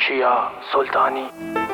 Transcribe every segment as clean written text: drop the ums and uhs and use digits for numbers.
کیا سلطانی.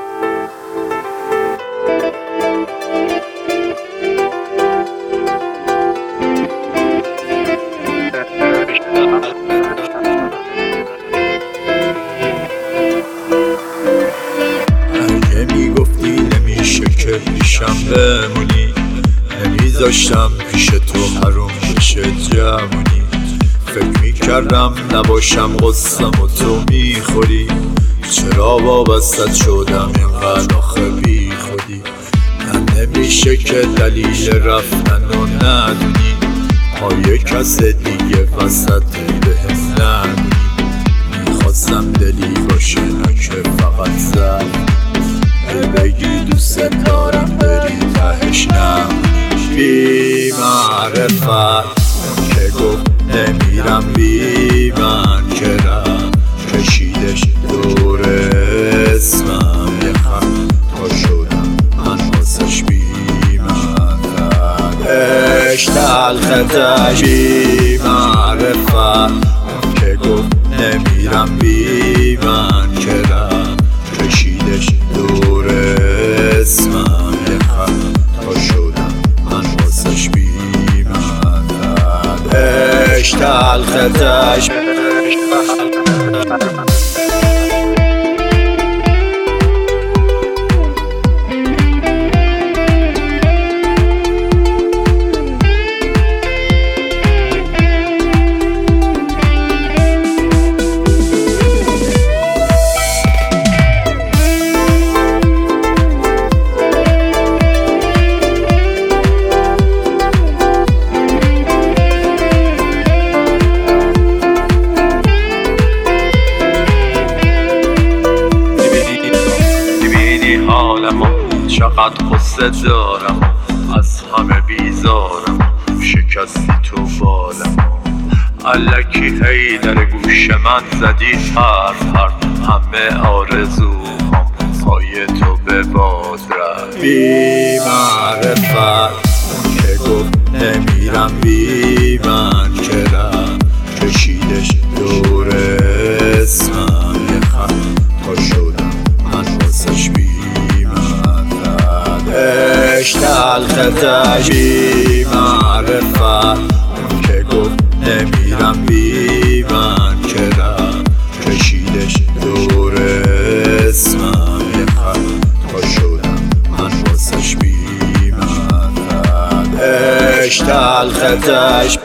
اگه میگفتی نمیشه که پیشم بمونی، نمیذاشتم پیش تو حروم بشه جوونی. فکر میکردم نباشم قصم و تو میخوری، چرا وابستت شدم اینقدر آخه بی خودی. نه نمیشه که دلیل رفتن و ندونی، پای کس دیگه وسط بهم نگونی. میخواستم دلی باشه نه که فقط زد بگی دوست دارم بری تهش نمونی. بی معرفت که گفت نمیرم، بی من که رفت کشیدش دور اسمم یه خط تا شدم من واسش بی معرفت. تلختش بی معرفت که گفت نمیرم، بی من که رفت کشیدش دور اسمم یه خط تا شدم من واسش بی معرفت. تلختش چقدر قصه دارم، از همه بیزارم، شکستی تو بالم. الکی هی در گوش من زدی حرف همه آرزوام پای تو به باد رفت. بی معرفت که گفت نمیرم، بی من که رفت کشیدش دور اسمم یه خط تا شدم من واسش بی تلختش. بی معرفت که گفت نمیرم، بی من که رفت کشیدش دور اسمم یه خط تا شدم من واسش بی معرفت. تلختش